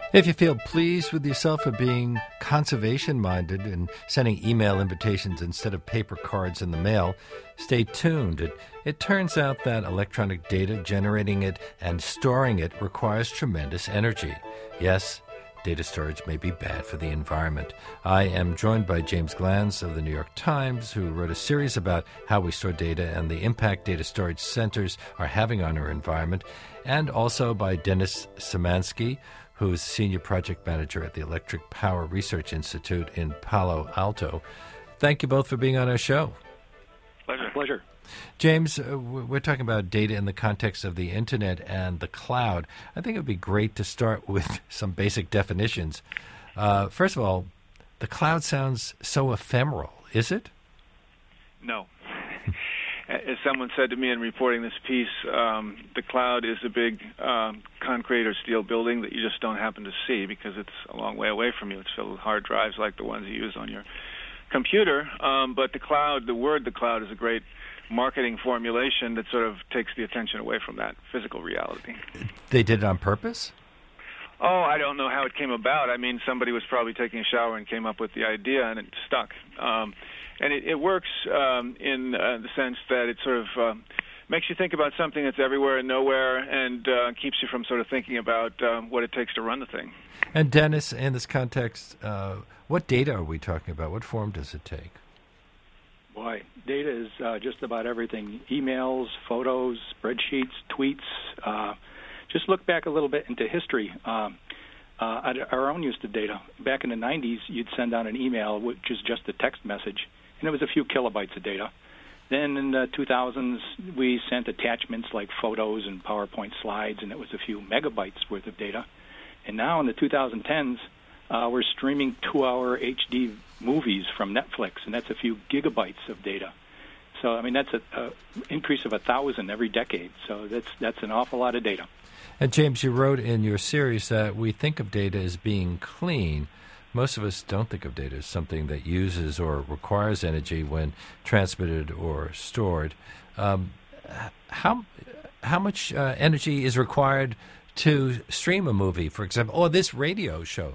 If you feel pleased with yourself for being conservation-minded and sending email invitations instead of paper cards in the mail, stay tuned. It turns out that electronic data, generating it and storing it, requires tremendous energy. Yes, data storage may be bad for the environment. I am joined by James Glanz of the New York Times, who wrote a series about how we store data and the impact data storage centers are having on our environment, and also by Dennis Szymanski, who is Senior Project Manager at the Electric Power Research Institute in Palo Alto. Thank you both for being on our show. Pleasure. James, we're talking about data in the context of the Internet and the cloud. I think it would be great to start with some basic definitions. First of all, the cloud sounds so ephemeral. Is it? No. As someone said to me in reporting this piece, the cloud is a big concrete or steel building that you just don't happen to see because it's a long way away from you. It's filled with hard drives like the ones you use on your computer. But the cloud, the word the cloud, is a great marketing formulation that sort of takes the attention away from that physical reality. They did it on purpose? Oh, I don't know how it came about. I mean, somebody was probably taking a shower and came up with the idea, and it stuck. And it works in the sense that it sort of makes you think about something that's everywhere and nowhere and keeps you from sort of thinking about what it takes to run the thing. And Dennis, in this context, what data are we talking about? What form does it take? Boy, data is just about everything. Emails, photos, spreadsheets, tweets. Just look back a little bit into history. Our own use of data. Back in the 90s, you'd send out an email, which is just a text message, and it was a few kilobytes of data. Then in the 2000s, we sent attachments like photos and PowerPoint slides, and it was a few megabytes worth of data. And now in the 2010s, we're streaming 2-hour HD movies from Netflix, and that's a few gigabytes of data. So, I mean, that's an increase of 1,000 every decade. So that's an awful lot of data. And James, you wrote in your series that we think of data as being clean. Most of us don't think of data as something that uses or requires energy when transmitted or stored. How much energy is required to stream a movie, for example, or this radio show?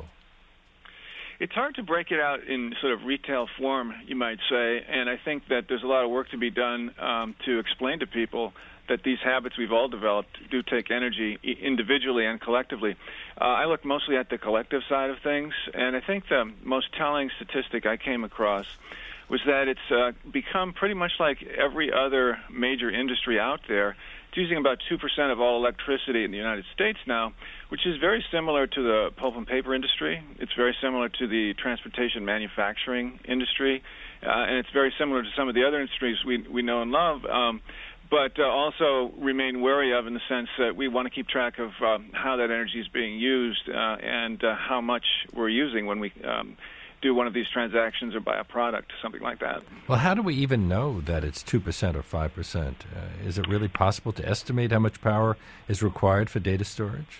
It's hard to break it out in sort of retail form, you might say, and I think that there's a lot of work to be done to explain to people that these habits we've all developed do take energy individually and collectively. I look mostly at the collective side of things, and I think the most telling statistic I came across was that it's become pretty much like every other major industry out there. It's using about 2% of all electricity in the United States now, which is very similar to the pulp and paper industry. It's very similar to the transportation manufacturing industry, and it's very similar to some of the other industries we know and love. But also remain wary of in the sense that we want to keep track of how that energy is being used and how much we're using when we do one of these transactions or buy a product, something like that. Well, how do we even know that it's 2% or 5%? Is it really possible to estimate how much power is required for data storage?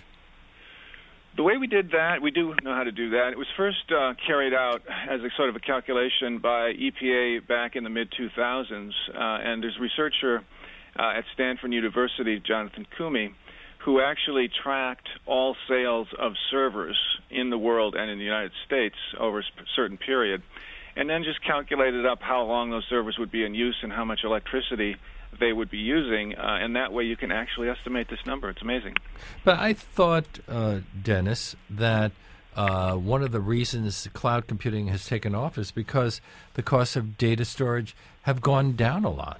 The way we did that, we do know how to do that. It was first carried out as a sort of a calculation by EPA back in the mid-2000s, and there's a researcher at Stanford University, Jonathan Koomey, who actually tracked all sales of servers in the world and in the United States over a certain period, and then just calculated up how long those servers would be in use and how much electricity they would be using, and that way you can actually estimate this number. It's amazing. But I thought, Dennis, that one of the reasons cloud computing has taken off is because the costs of data storage have gone down a lot.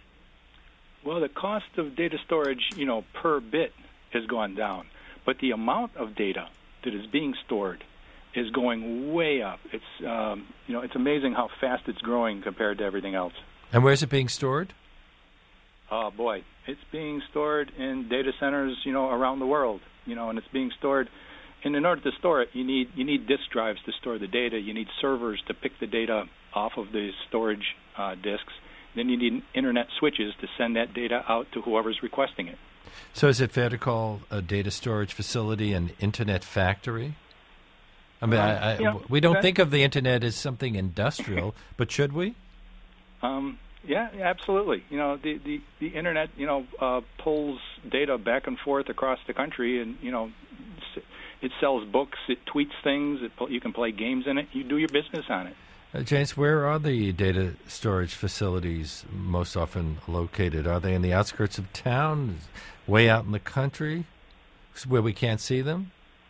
Well, the cost of data storage, per bit has gone down, but the amount of data that is being stored is going way up. It's, it's amazing how fast it's growing compared to everything else. And where's it being stored? Oh, boy. It's being stored in data centers, around the world, and it's being stored. And in order to store it, you need disk drives to store the data. You need servers to pick the data off of the storage disks. Then you need Internet switches to send that data out to whoever's requesting it. So is it fair to call a data storage facility an Internet factory? I mean, we don't think of the Internet as something industrial, but should we? Yeah, absolutely. The Internet, pulls data back and forth across the country, and, It sells books. It tweets things. You can play games in it. You do your business on it. James, where are the data storage facilities most often located? Are they in the outskirts of town, way out in the country, where we can't see them?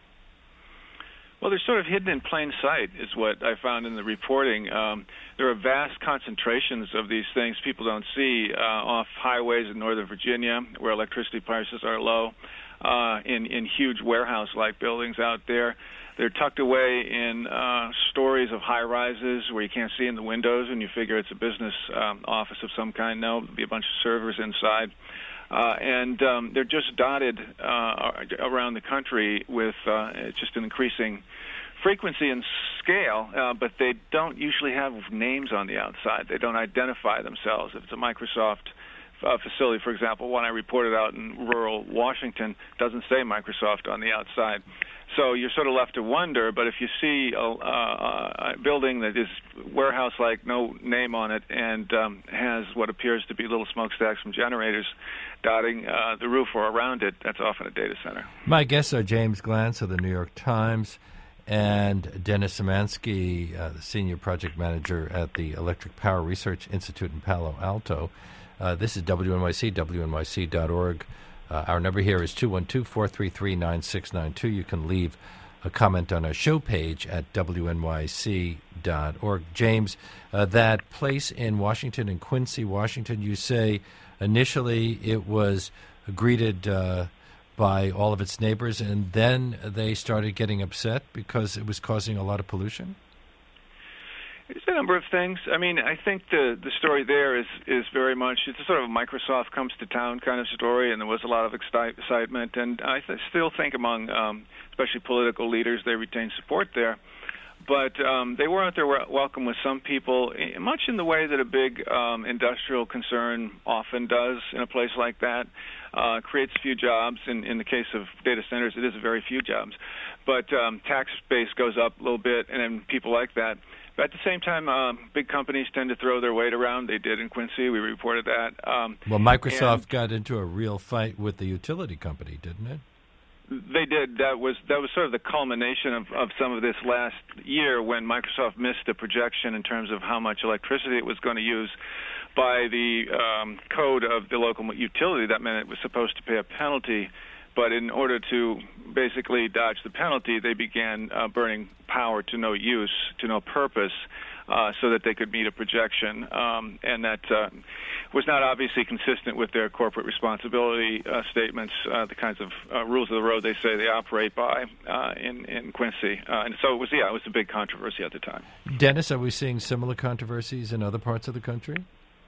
Well, they're sort of hidden in plain sight, is what I found in the reporting. There are vast concentrations of these things people don't see off highways in Northern Virginia, where electricity prices are low, in huge warehouse-like buildings out there. They're tucked away in stories of high-rises where you can't see in the windows, and you figure it's a business office of some kind. No, there'll be a bunch of servers inside. And they're just dotted around the country with just an increasing frequency and scale, but they don't usually have names on the outside. They don't identify themselves. If it's a Microsoft facility, for example, one I reported out in rural Washington, doesn't say Microsoft on the outside. So you're sort of left to wonder, but if you see a building that is warehouse-like, no name on it, and has what appears to be little smokestacks from generators dotting the roof or around it, that's often a data center. My guests are James Glantz of the New York Times and Dennis Szymanski, the Senior Project Manager at the Electric Power Research Institute in Palo Alto. This is WNYC, WNYC.org. Our number here is 212-433-9692. You can leave a comment on our show page at WNYC.org. James, that place in Washington, in Quincy, Washington, you say initially it was greeted by all of its neighbors, and then they started getting upset because it was causing a lot of pollution? It's a number of things. I mean, I think the story there is very much, it's a sort of a Microsoft comes to town kind of story, and there was a lot of excitement. And I still think among, especially political leaders, they retain support there. But they were out there welcome with some people, much in the way that a big industrial concern often does in a place like that. Creates a few jobs. In the case of data centers, it is a very few jobs. But tax base goes up a little bit, and then people like that. But at the same time, big companies tend to throw their weight around. They did in Quincy. We reported that. Well, Microsoft got into a real fight with the utility company, didn't it? They did. That was sort of the culmination of some of this last year when Microsoft missed a projection in terms of how much electricity it was going to use by the code of the local utility. That meant it was supposed to pay a penalty. But in order to basically dodge the penalty, they began burning power to no use, to no purpose, so that they could meet a projection. And that was not obviously consistent with their corporate responsibility statements, the kinds of rules of the road they say they operate by in Quincy. And so it was a big controversy at the time. Dennis, are we seeing similar controversies in other parts of the country?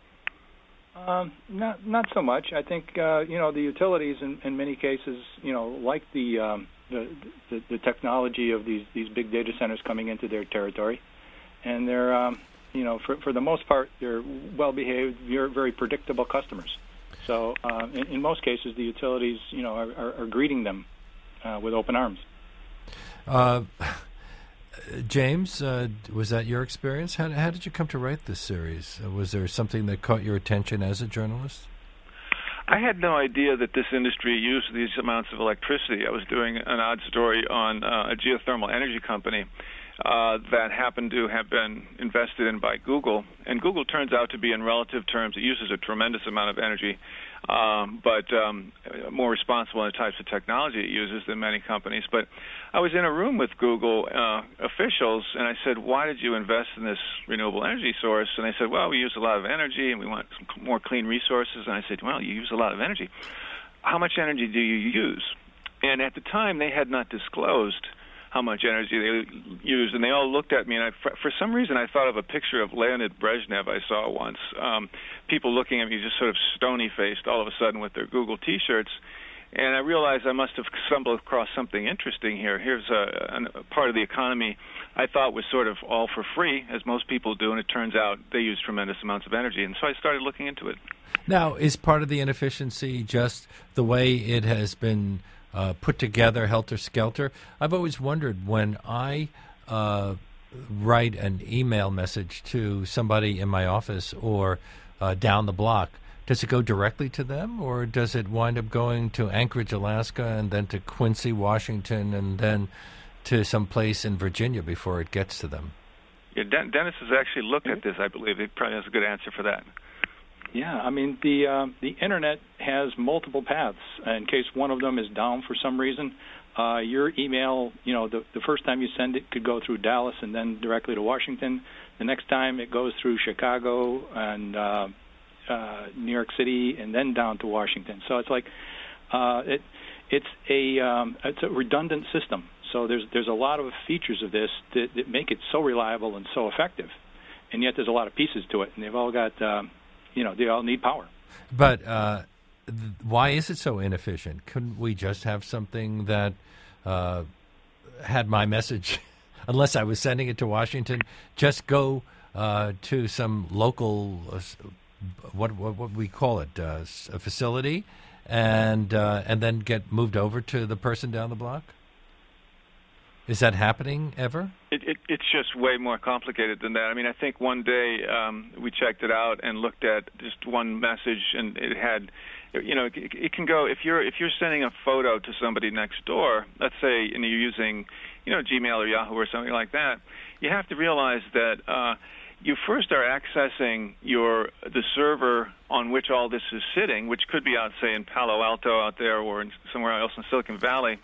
Not so much. I think the utilities in many cases, like the technology of these big data centers coming into their territory, and they're for the most part they're well behaved, very predictable customers. So in most cases, the utilities are greeting them with open arms. James, was that your experience? How did you come to write this series? Was there something that caught your attention as a journalist? I had no idea that this industry used these amounts of electricity. I was doing an odd story on a geothermal energy company that happened to have been invested in by Google. And Google turns out to be, in relative terms, it uses a tremendous amount of energy, but more responsible in the types of technology it uses than many companies. But I was in a room with Google officials, and I said, why did you invest in this renewable energy source? And they said, well, we use a lot of energy, and we want some more clean resources. And I said, well, you use a lot of energy. How much energy do you use? And at the time, they had not disclosed how much energy they used, and they all looked at me, and for some reason I thought of a picture of Leonid Brezhnev I saw once. People looking at me just sort of stony-faced all of a sudden with their Google T-shirts, and I realized I must have stumbled across something interesting here. Here's a part of the economy I thought was sort of all for free, as most people do, and it turns out they use tremendous amounts of energy, and so I started looking into it. Now, is part of the inefficiency just the way it has been put together, helter-skelter? I've always wondered when I write an email message to somebody in my office or down the block, does it go directly to them, or does it wind up going to Anchorage, Alaska, and then to Quincy, Washington, and then to some place in Virginia before it gets to them? Yeah, Dennis has actually looked at this, I believe. He probably has a good answer for that. Yeah, I mean, the Internet has multiple paths. In case one of them is down for some reason, your email, the first time you send it could go through Dallas and then directly to Washington. The next time it goes through Chicago and New York City and then down to Washington. So it's like it's a redundant system. So there's a lot of features of this that make it so reliable and so effective, and yet there's a lot of pieces to it, and they've all got they all need power. But why is it so inefficient? Couldn't we just have something that had my message, unless I was sending it to Washington, just go to some local, what we call it, a facility, and then get moved over to the person down the block? Is that happening ever? It's just way more complicated than that. I mean, I think one day we checked it out and looked at just one message, and it had, it can go if you're sending a photo to somebody next door. Let's say, and you're using, Gmail or Yahoo or something like that. You have to realize that you first are accessing the server on which all this is sitting, which could be out, say, in Palo Alto out there, or somewhere else in Silicon Valley.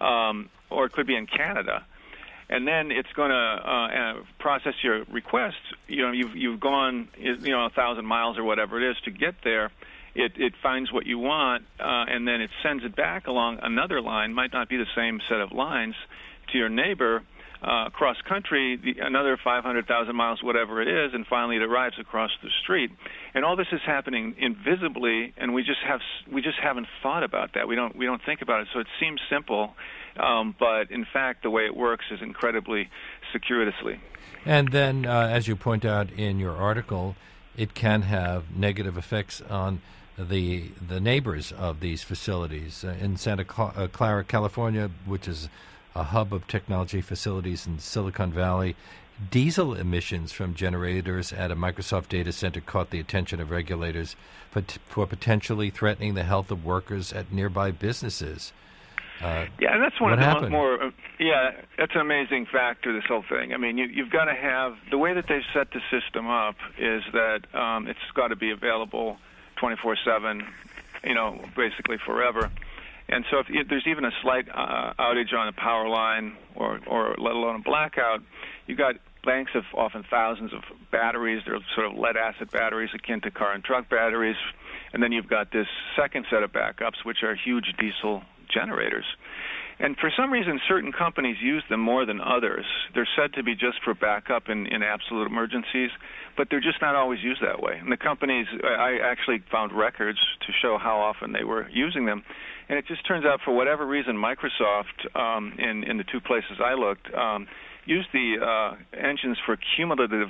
Or it could be in Canada, and then it's going to process your request. You've gone 1,000 miles or whatever it is to get there. It finds what you want, and then it sends it back along another line. Might not be the same set of lines to your neighbor across country, another 500,000 miles, whatever it is, and finally it arrives across the street. And all this is happening invisibly, and we just haven't thought about that. We don't think about it. So it seems simple, but in fact, the way it works is incredibly circuitously. And then, as you point out in your article, it can have negative effects on the neighbors of these facilities. In Santa Clara, California, which is a hub of technology facilities in Silicon Valley, diesel emissions from generators at a Microsoft data center caught the attention of regulators for potentially threatening the health of workers at nearby businesses. And that's one of the more. That's an amazing factor, this whole thing. I mean, you've got to have the way that they've set the system up is that it's got to be available 24/7, basically forever. And so if there's even a slight outage on a power line or let alone a blackout, you've got banks of often thousands of batteries. They're sort of lead-acid batteries akin to car and truck batteries. And then you've got this second set of backups, which are huge diesel generators. And for some reason, certain companies use them more than others. They're said to be just for backup in absolute emergencies, but they're just not always used that way. And the companies, I actually found records to show how often they were using them. And it just turns out, for whatever reason, Microsoft, in the two places I looked, used the engines for cumulative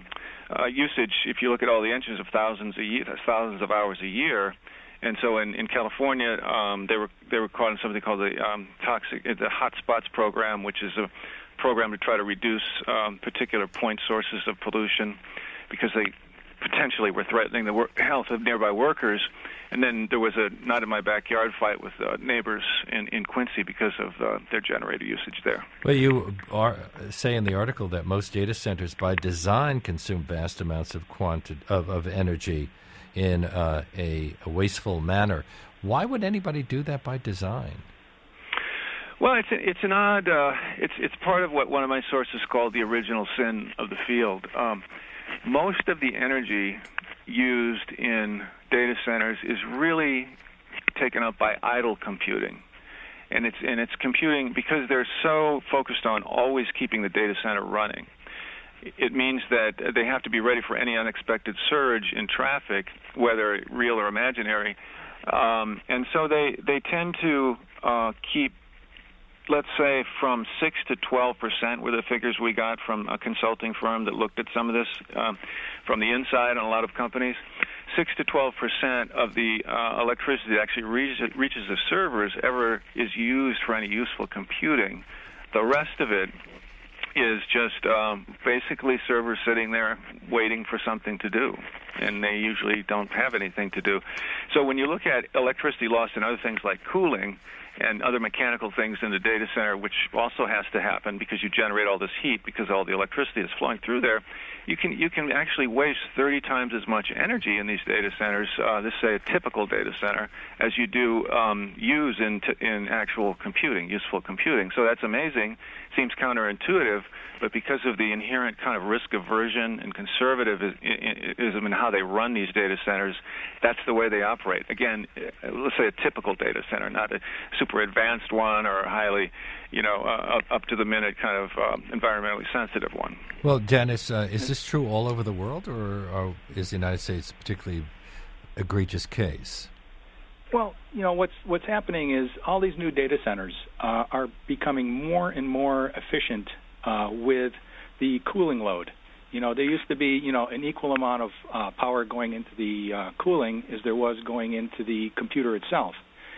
usage. If you look at all the engines of thousands of hours a year. And so in California, they were caught in something called the Hotspots program, which is a program to try to reduce particular point sources of pollution because they potentially were threatening the health of nearby workers. And then there was a not-in-my-backyard fight with neighbors in Quincy because of their generator usage there. Well, you say in the article that most data centers by design consume vast amounts of energy in a wasteful manner. Why would anybody do that by design? Well, it's an odd. It's part of what one of my sources called the original sin of the field. Most of the energy used in data centers is really taken up by idle computing, and it's computing because they're so focused on always keeping the data center running. It means that they have to be ready for any unexpected surge in traffic, whether real or imaginary, and so they tend to keep, let's say, from 6 to 12% were the figures we got from a consulting firm that looked at some of this from the inside on a lot of companies. 6 to 12% of the electricity that actually reaches the servers ever is used for any useful computing. The rest of it is just basically servers sitting there waiting for something to do, and they usually don't have anything to do. So when you look at electricity loss and other things like cooling and other mechanical things in the data center, which also has to happen because you generate all this heat because all the electricity is flowing through there, you can actually waste 30 times as much energy in these data centers, this say a typical data center, as you do use in actual computing, useful computing. So that's amazing. Seems counterintuitive, but because of the inherent kind of risk aversion and conservatism in how they run these data centers, that's the way they operate. Again, let's say a typical data center, not a super advanced one or a highly, up to the minute kind of environmentally sensitive one. Well, Dennis, is this true all over the world, or is the United States a particularly egregious case? Well, what's happening is all these new data centers are becoming more and more efficient with the cooling load. There used to be, an equal amount of power going into the cooling as there was going into the computer itself.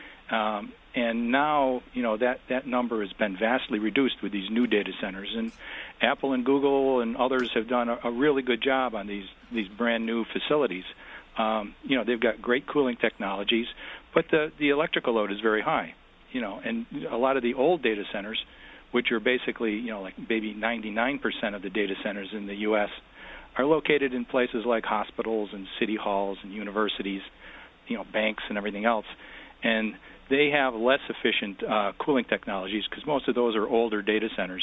And now, that number has been vastly reduced with these new data centers. And Apple and Google and others have done a really good job on these brand new facilities. They've got great cooling technologies, but the electrical load is very high. And a lot of the old data centers, which are basically, like maybe 99% of the data centers in the U.S., are located in places like hospitals and city halls and universities, banks and everything else. And they have less efficient cooling technologies because most of those are older data centers.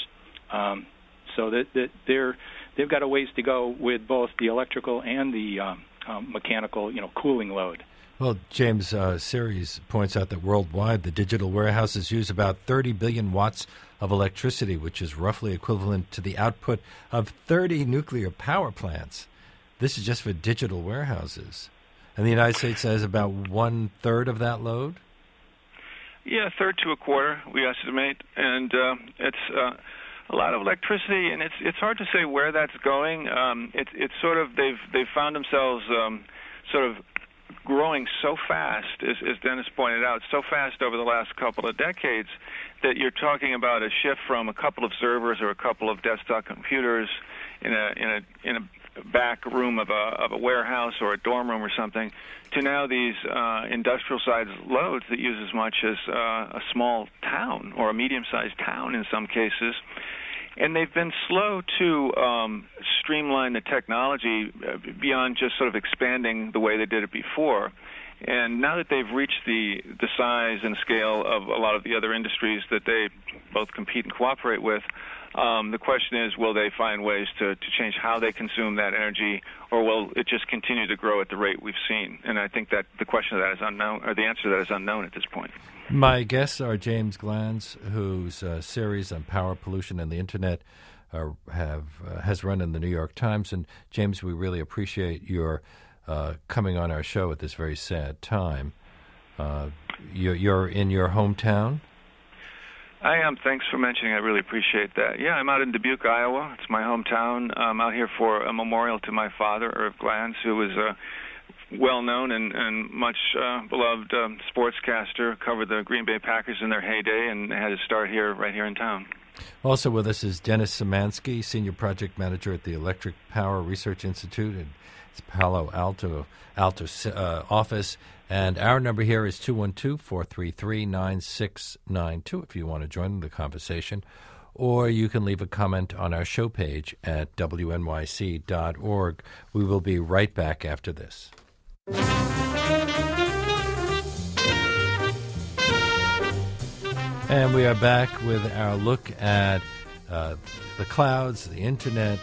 So that they've got a ways to go with both the electrical and the mechanical, cooling load. Well, James Series points out that worldwide the digital warehouses use about 30 billion watts of electricity, which is roughly equivalent to the output of 30 nuclear power plants. This is just for digital warehouses. And the United States has about 1/3 of that load? Yeah, 1/3 to 1/4, we estimate. And it's a lot of electricity, and it's hard to say where that's going. It's sort of they've found themselves sort of growing so fast, as Dennis pointed out, so fast over the last couple of decades that you're talking about a shift from a couple of servers or a couple of desktop computers in a back room of a warehouse or a dorm room or something to now these industrial-sized loads that use as much as a small town or a medium-sized town in some cases. And they've been slow to streamline the technology beyond just sort of expanding the way they did it before. And now that they've reached the size and scale of a lot of the other industries that they both compete and cooperate with, the question is, will they find ways to change how they consume that energy, or will it just continue to grow at the rate we've seen? And I think that the question of that is unknown, or the answer to that is unknown at this point. My guests are James Glanz, whose series on power, pollution, and the Internet has run in the New York Times. And, James, we really appreciate your coming on our show at this very sad time. You're in your hometown? I am. Thanks for mentioning. I really appreciate that. Yeah, I'm out in Dubuque, Iowa. It's my hometown. I'm out here for a memorial to my father, Irv Glanz, who was a well-known and much beloved sportscaster, covered the Green Bay Packers in their heyday, and had his start right here in town. Also with us is Dennis Szymanski, Senior Project Manager at the Electric Power Research Institute in its Palo Alto office. And our number here is 212-433-9692 if you want to join the conversation. Or you can leave a comment on our show page at wnyc.org. We will be right back after this. And we are back with our look at the clouds, the Internet,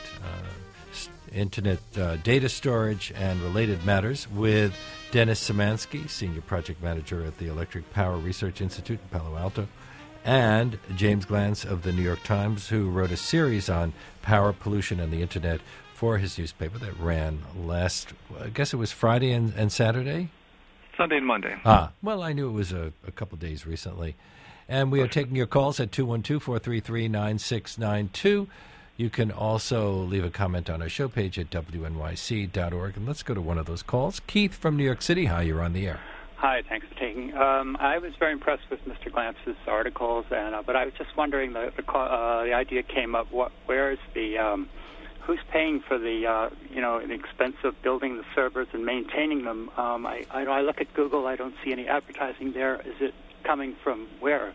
data storage, and related matters with Dennis Szymanski, Senior Project Manager at the Electric Power Research Institute in Palo Alto, and James Glanz of the New York Times, who wrote a series on power, pollution, and the Internet for his newspaper that ran last, I guess it was Friday and Saturday? Sunday and Monday. Well, I knew it was a couple days recently. And we are taking your calls at 212-433-9692. You can also leave a comment on our show page at wnyc.org. And let's go to one of those calls. Keith from New York City. Hi, you're on the air. Hi, thanks for taking. I was very impressed with Mr. Glantz's articles, but I was just wondering, the idea came up. Where is who's paying for the expense of building the servers and maintaining them? I look at Google, I don't see any advertising there. Is it coming from where?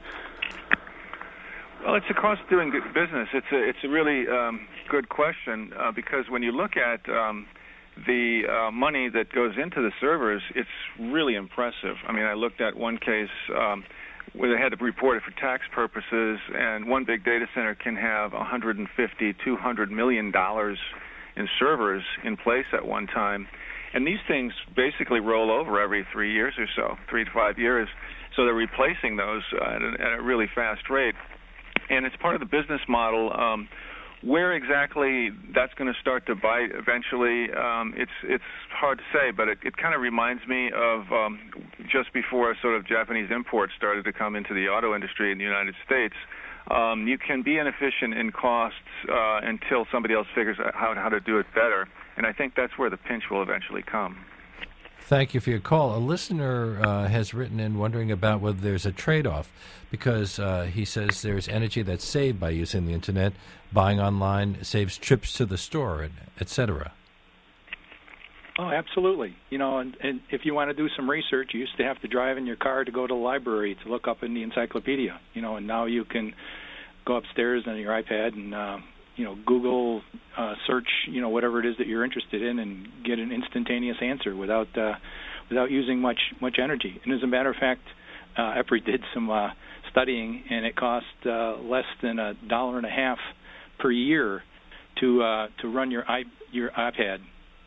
Well, it's a cost of doing good business. It's a really good question because when you look at the money that goes into the servers, it's really impressive. I mean, I looked at one case where they had to report it for tax purposes, and one big data center can have $150, $200 million in servers in place at one time. And these things basically roll over every 3 years or so, 3 to 5 years. So they're replacing those at a really fast rate. And it's part of the business model. Where exactly that's going to start to bite eventually, it's hard to say, but it kind of reminds me of just before sort of Japanese imports started to come into the auto industry in the United States. You can be inefficient in costs until somebody else figures out how to do it better, and I think that's where the pinch will eventually come. Thank you for your call. A listener has written in wondering about whether there's a trade-off because he says there's energy that's saved by using the Internet. Buying online saves trips to the store, etc. Oh, absolutely. And if you want to do some research, you used to have to drive in your car to go to the library to look up in the encyclopedia, and now you can go upstairs on your iPad and Google search, whatever it is that you're interested in, and get an instantaneous answer without using much energy. And as a matter of fact, EPRI did some studying, and it cost less than $1.50 per year to run your iPad.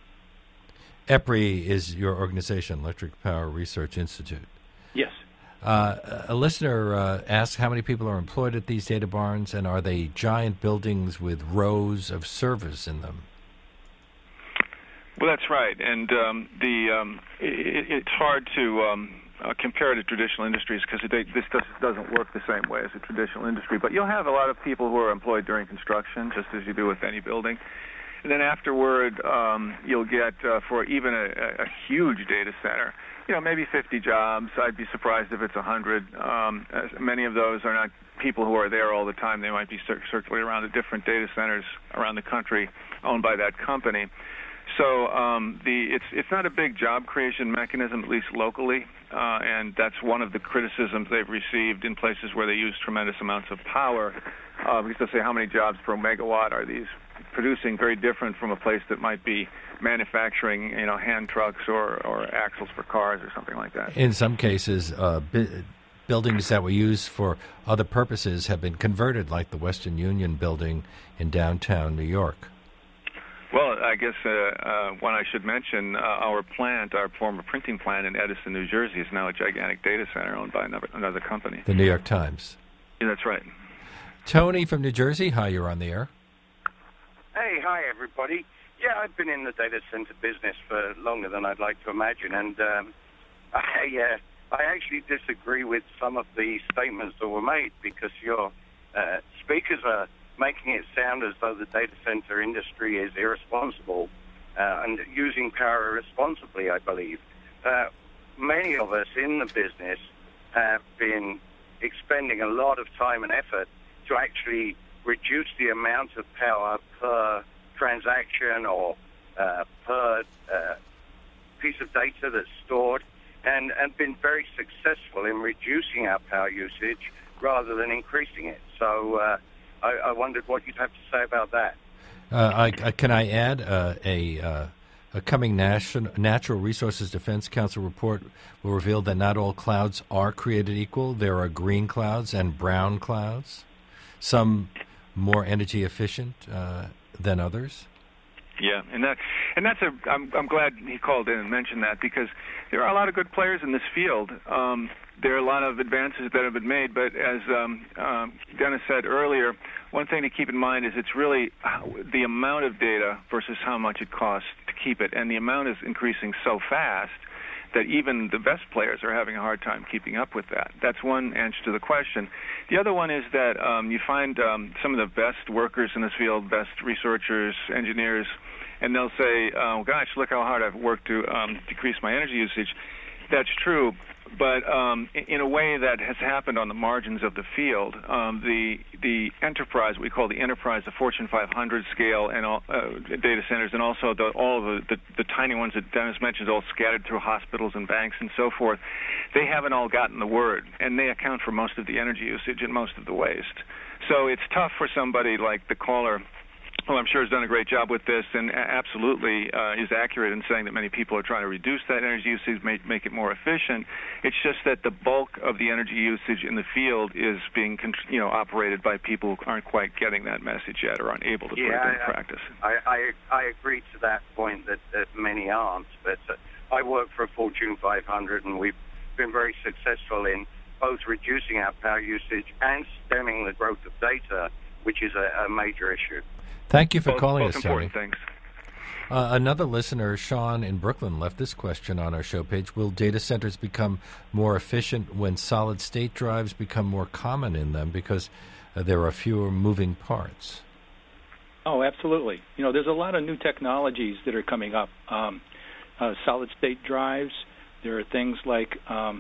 EPRI is your organization, Electric Power Research Institute. Yes. A listener asks how many people are employed at these data barns, and are they giant buildings with rows of servers in them? Well, that's right, and it's hard to compare it to traditional industries because this doesn't work the same way as a traditional industry. But you'll have a lot of people who are employed during construction, just as you do with any building. And then afterward, you'll get, for even a huge data center, maybe 50 jobs. I'd be surprised if it's 100. Many of those are not people who are there all the time. They might be circulating around at different data centers around the country owned by that company. So it's not a big job creation mechanism, at least locally, and that's one of the criticisms they've received in places where they use tremendous amounts of power, because they'll say how many jobs per megawatt are these producing, very different from a place that might be manufacturing, hand trucks or axles for cars or something like that. In some cases, buildings that were used for other purposes have been converted, like the Western Union building in downtown New York. Well, I guess one I should mention, our former printing plant in Edison, New Jersey, is now a gigantic data center owned by another company. The New York Times. Yeah, that's right. Tony from New Jersey, hi, you're on the air. Hey, hi, everybody. Yeah, I've been in the data center business for longer than I'd like to imagine, and I actually disagree with some of the statements that were made because your speakers are making it sound as though the data center industry is irresponsible and using power irresponsibly, I believe. Many of us in the business have been expending a lot of time and effort to actually reduce the amount of power per transaction or per piece of data that's stored, and been very successful in reducing our power usage rather than increasing it. So I wondered what you'd have to say about that. Can I add a coming Natural Resources Defense Council report will reveal that not all clouds are created equal. There are green clouds and brown clouds, some more energy efficient than others. Yeah, I'm glad he called in and mentioned that because there are a lot of good players in this field. There are a lot of advances that have been made, but as Dennis said earlier, one thing to keep in mind is it's really the amount of data versus how much it costs to keep it, and the amount is increasing so fast that even the best players are having a hard time keeping up with that. That's one answer to the question. The other one is that you find some of the best workers in this field, best researchers, engineers, and they'll say, oh, gosh, look how hard I've worked to decrease my energy usage. That's true, but in a way that has happened on the margins of the field. The enterprise, we call the enterprise, the Fortune 500 scale, and all, data centers, and also all of the tiny ones that Dennis mentioned, all scattered through hospitals and banks and so forth. They haven't all gotten the word, and they account for most of the energy usage and most of the waste. So it's tough for somebody like the caller, who I'm sure has done a great job with this, and absolutely is accurate in saying that many people are trying to reduce that energy usage, make it more efficient. It's just that the bulk of the energy usage in the field is being operated by people who aren't quite getting that message yet or aren't able to put it into practice. I agree to that point that many aren't, but I work for a Fortune 500, and we've been very successful in both reducing our power usage and stemming the growth of data, which is a major issue. Thank you for calling us, Tony. Thanks. Another listener, Sean in Brooklyn, left this question on our show page. Will data centers become more efficient when solid-state drives become more common in them because there are fewer moving parts? Oh, absolutely. There's a lot of new technologies that are coming up. Solid-state drives. There are things like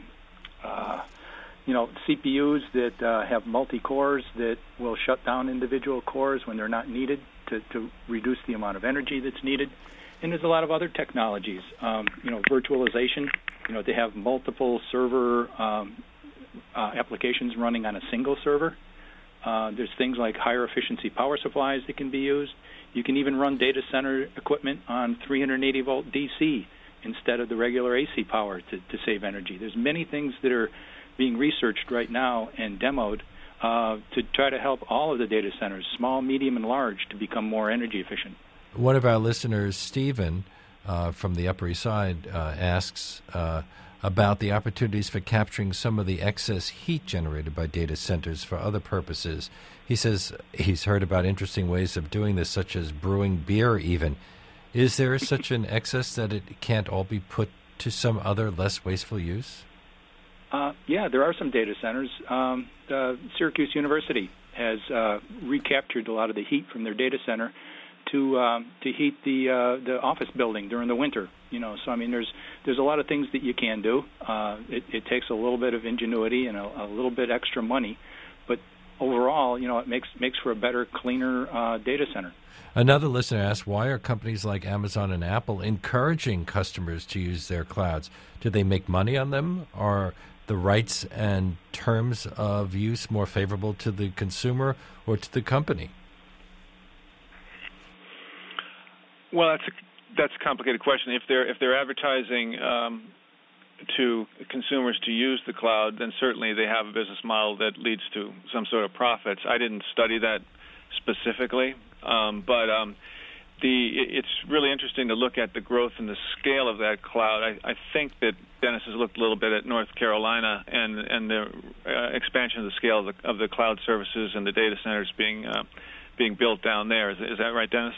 CPUs that have multi-cores that will shut down individual cores when they're not needed to reduce the amount of energy that's needed. And there's a lot of other technologies, virtualization, they have multiple server applications running on a single server. There's things like higher efficiency power supplies that can be used. You can even run data center equipment on 380-volt DC instead of the regular AC power to save energy. There's many things that are being researched right now and demoed to try to help all of the data centers, small, medium, and large, to become more energy efficient. One of our listeners, Stephen, from the Upper East Side, asks about the opportunities for capturing some of the excess heat generated by data centers for other purposes. He says he's heard about interesting ways of doing this, such as brewing beer even. Is there such an excess that it can't all be put to some other less wasteful use? Yeah, there are some data centers. Syracuse University has recaptured a lot of the heat from their data center to heat the office building during the winter. So I mean, there's a lot of things that you can do. It takes a little bit of ingenuity and a little bit extra money, but overall, it makes for a better, cleaner data center. Another listener asked, why are companies like Amazon and Apple encouraging customers to use their clouds? Do they make money on them? Are the rights and terms of use more favorable to the consumer or to the company? Well, that's a complicated question. If they're advertising to consumers to use the cloud, then certainly they have a business model that leads to some sort of profits. I didn't study that specifically, but it's really interesting to look at the growth and the scale of that cloud. I think that Dennis has looked a little bit at North Carolina and the expansion of the scale of the cloud services and the data centers being built down there. Is that right, Dennis?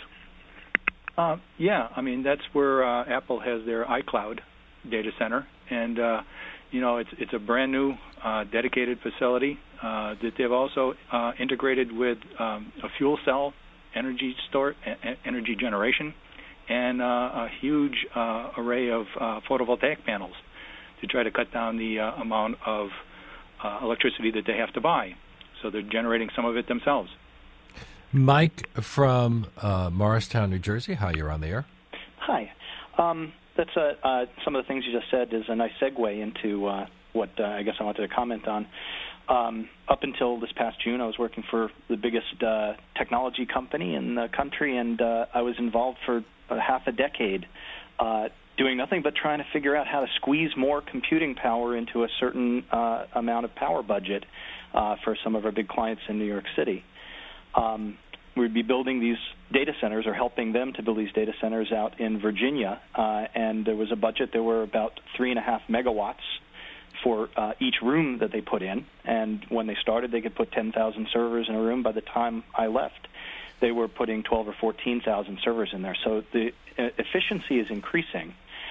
Yeah, I mean, that's where Apple has their iCloud data center, and it's a brand new dedicated facility that they've also integrated with a fuel cell energy generation and a huge array of photovoltaic panels to try to cut down the amount of electricity that they have to buy. So they're generating some of it themselves. Mike from Morristown, New Jersey. Hi, you're on the air. Hi. That's some of the things you just said is a nice segue into what I guess I wanted to comment on. Up until this past June, I was working for the biggest technology company in the country, and I was involved for half a decade doing nothing but trying to figure out how to squeeze more computing power into a certain amount of power budget for some of our big clients in New York City. We'd be building these data centers or helping them to build these data centers out in Virginia, and there was a budget. There were about 3.5 megawatts for each room that they put in, and when they started, they could put 10,000 servers in a room. By the time I left, they were putting 12 or 14,000 servers in there. So the efficiency is increasing,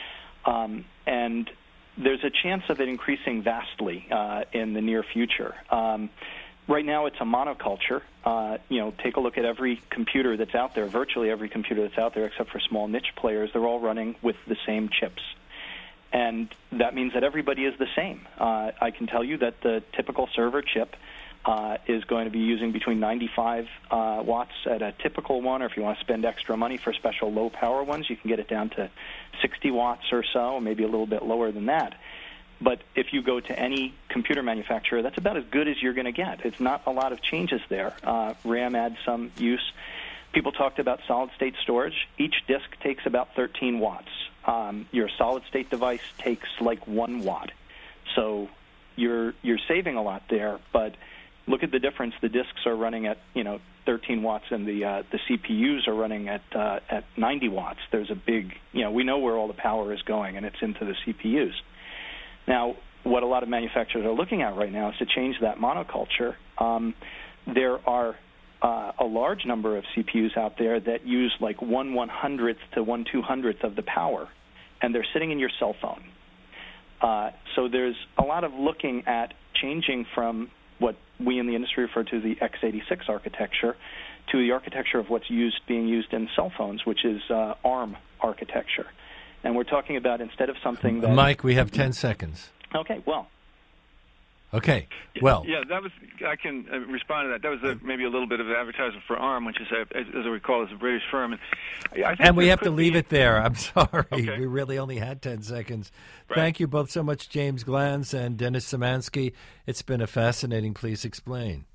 and there's a chance of it increasing vastly in the near future. Right now, it's a monoculture. Take a look at every computer that's out there, virtually every computer that's out there, except for small niche players. They're all running with the same chips. And that means that everybody is the same. I can tell you that the typical server chip is going to be using between 95 watts at a typical one, or if you want to spend extra money for special low-power ones, you can get it down to 60 watts or so, maybe a little bit lower than that. But if you go to any computer manufacturer, that's about as good as you're going to get. It's not a lot of changes there. RAM adds some use. People talked about solid-state storage. Each disk takes about 13 watts. Your solid-state device takes like 1 watt. So you're saving a lot there, but look at the difference. The disks are running at 13 watts, and the CPUs are running at 90 watts. There's a big we know where all the power is going, and it's into the CPUs. Now, what a lot of manufacturers are looking at right now is to change that monoculture. There are a large number of CPUs out there that use like 1/100th to 1/200th of the power, and they're sitting in your cell phone. So there's a lot of looking at changing from what we in the industry refer to the x86 architecture to the architecture of what's being used in cell phones, which is ARM architecture. And we're talking about instead of something that... Mike, we have 10 seconds. Okay, well... Okay, well... Yeah, I can respond to that. That was maybe a little bit of advertisement for ARM, which is, as I recall, is a British firm. And we have to leave it there. I'm sorry. Okay. We really only had 10 seconds. Right. Thank you both so much, James Glanz and Dennis Szymanski. It's been a fascinating Please Explain.